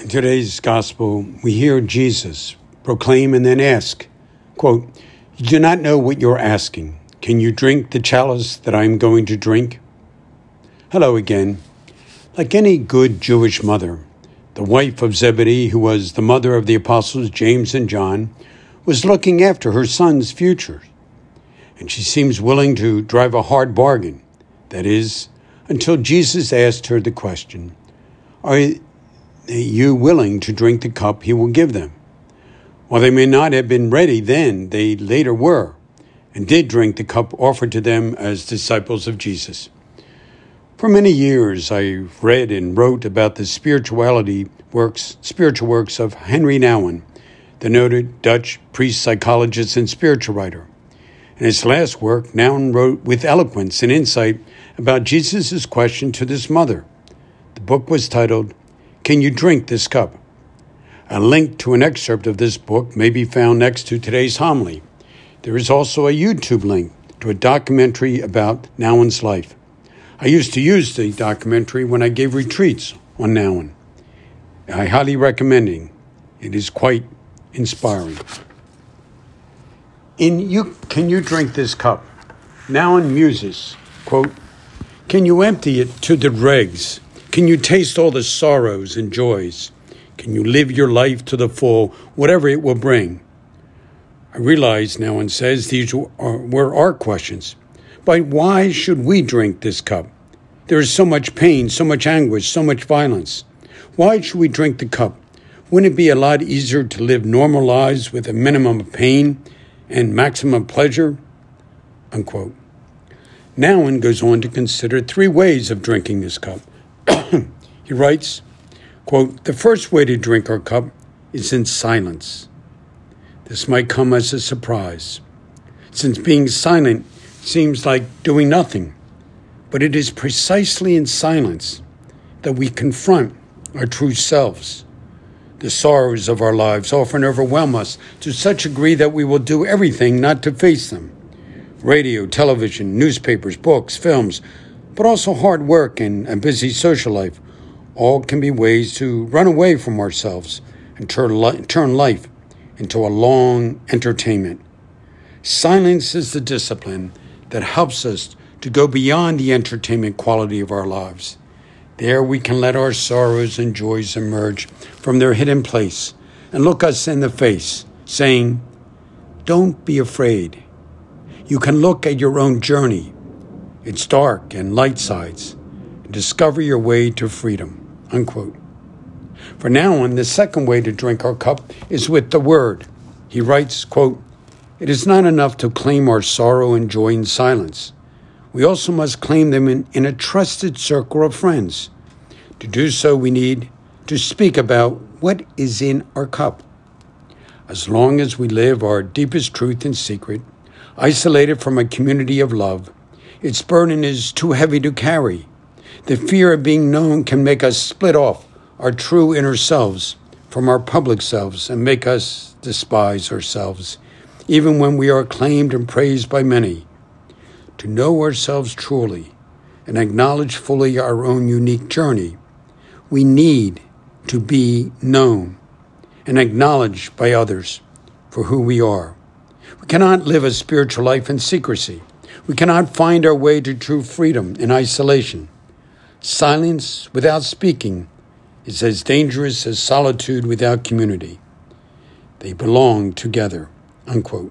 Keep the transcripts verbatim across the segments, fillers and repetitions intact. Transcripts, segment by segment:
In today's gospel, we hear Jesus proclaim and then ask, quote, "You do not know what you're asking. Can you drink the chalice that I am going to drink?" Hello again. Like any good Jewish mother, the wife of Zebedee, who was the mother of the apostles James and John, was looking after her son's future. And she seems willing to drive a hard bargain. That is, until Jesus asked her the question, "Are you willing to drink the cup he will give them?" While they may not have been ready then, they later were, and did drink the cup offered to them as disciples of Jesus. For many years, I read and wrote about the spirituality works, spiritual works of Henry Nouwen, the noted Dutch priest, psychologist, and spiritual writer. In his last work, Nouwen wrote with eloquence and insight about Jesus' question to this mother. The book was titled, "Can You Drink This Cup?" A link to an excerpt of this book may be found next to today's homily. There is also a YouTube link to a documentary about Nouwen's life. I used to use the documentary when I gave retreats on Nouwen. I highly recommend it. It is quite inspiring. In you, Can You Drink This Cup? Nouwen muses, quote, "Can you empty it to the dregs? Can you taste all the sorrows and joys? Can you live your life to the full, whatever it will bring?" I realize, Nouwen says, these are, were our questions. But why should we drink this cup? There is so much pain, so much anguish, so much violence. Why should we drink the cup? Wouldn't it be a lot easier to live normal lives with a minimum of pain and maximum pleasure? Unquote. Nouwen goes on to consider three ways of drinking this cup. He writes, quote, "The first way to drink our cup is in silence. This might come as a surprise, since being silent seems like doing nothing. But it is precisely in silence that we confront our true selves. The sorrows of our lives often overwhelm us to such a degree that we will do everything not to face them. Radio, television, newspapers, books, films, but also hard work and a busy social life, all can be ways to run away from ourselves and turn, li- turn life into a long entertainment. Silence is the discipline that helps us to go beyond the entertainment quality of our lives. There we can let our sorrows and joys emerge from their hidden place and look us in the face, saying, 'Don't be afraid. You can look at your own journey, its dark and light sides, and discover your way to freedom.'" Unquote. For Nouwen, the second way to drink our cup is with the Word. He writes, quote, "It is not enough to claim our sorrow and joy in silence. We also must claim them in, in a trusted circle of friends. To do so, we need to speak about what is in our cup. As long as we live our deepest truth in secret, isolated from a community of love, its burden is too heavy to carry. The fear of being known can make us split off our true inner selves from our public selves and make us despise ourselves, even when we are acclaimed and praised by many. To know ourselves truly and acknowledge fully our own unique journey, we need to be known and acknowledged by others for who we are. We cannot live a spiritual life in secrecy. We cannot find our way to true freedom in isolation. Silence without speaking is as dangerous as solitude without community. They belong together." Unquote.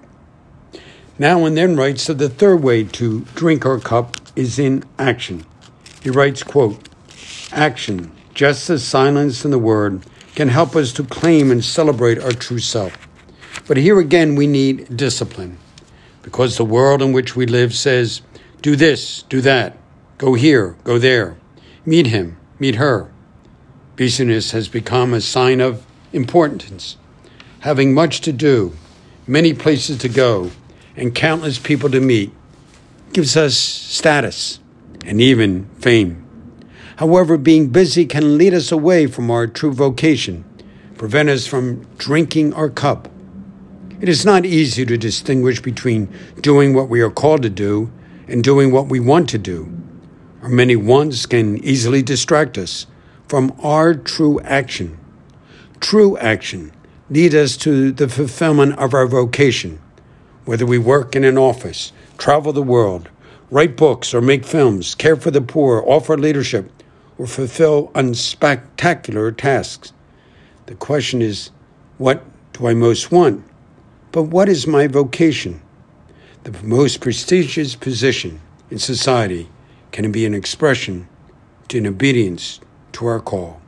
Nouwen then writes that the third way to drink our cup is in action. He writes, quote, "Action, just as silence and the Word, can help us to claim and celebrate our true self. But here again we need discipline, because the world in which we live says, do this, do that, go here, go there, meet him, meet her. Busyness has become a sign of importance. Having much to do, many places to go, and countless people to meet gives us status and even fame. However, being busy can lead us away from our true vocation, prevent us from drinking our cup. It is not easy to distinguish between doing what we are called to do and doing what we want to do. Our many wants can easily distract us from our true action. true action lead us to the fulfillment of our vocation, whether we work in an office, travel the world, write books or make films, care for the poor, offer leadership, or fulfill unspectacular tasks. The question is, what do I most want? But what is my vocation? The most prestigious position in society can be an expression to an obedience to our call.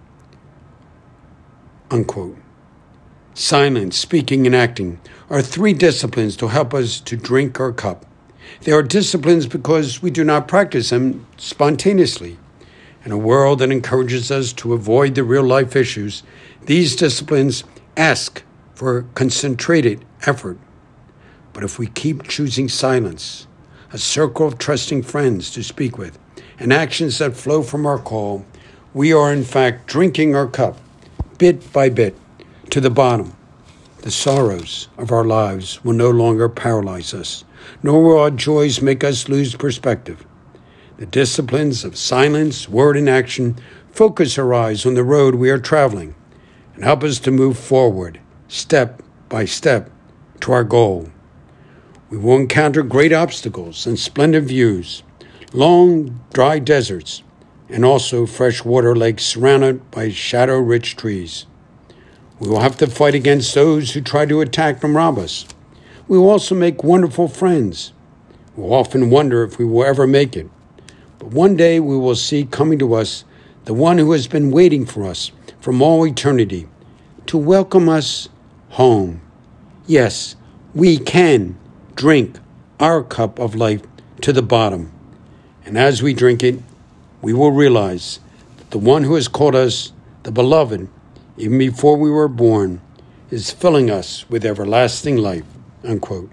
Unquote. Silence, speaking, and acting are three disciplines to help us to drink our cup. They are disciplines because we do not practice them spontaneously. In a world that encourages us to avoid the real-life issues, these disciplines ask for concentrated effort. But if we keep choosing silence, a circle of trusting friends to speak with, and actions that flow from our call, we are in fact drinking our cup, bit by bit, to the bottom. The sorrows of our lives will no longer paralyze us, nor will our joys make us lose perspective. The disciplines of silence, word, and action focus our eyes on the road we are traveling and help us to move forward, step by step, to our goal. We will encounter great obstacles and splendid views, long, dry deserts, and also freshwater lakes surrounded by shadow-rich trees. We will have to fight against those who try to attack and rob us. We will also make wonderful friends. We will often wonder if we will ever make it. But one day we will see coming to us the one who has been waiting for us from all eternity to welcome us home. Yes, we can drink our cup of life to the bottom. And as we drink it, we will realize that the one who has called us the beloved, even before we were born, is filling us with everlasting life. Unquote.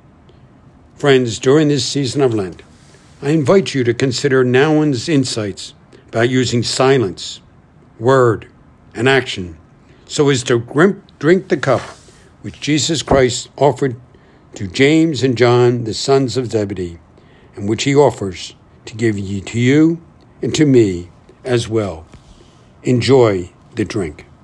Friends, during this season of Lent, I invite you to consider Nouwen's insights about using silence, word, and action so as to drink the cup which Jesus Christ offered to James and John, the sons of Zebedee, and which he offers to give you to you and to me as well. Enjoy the drink.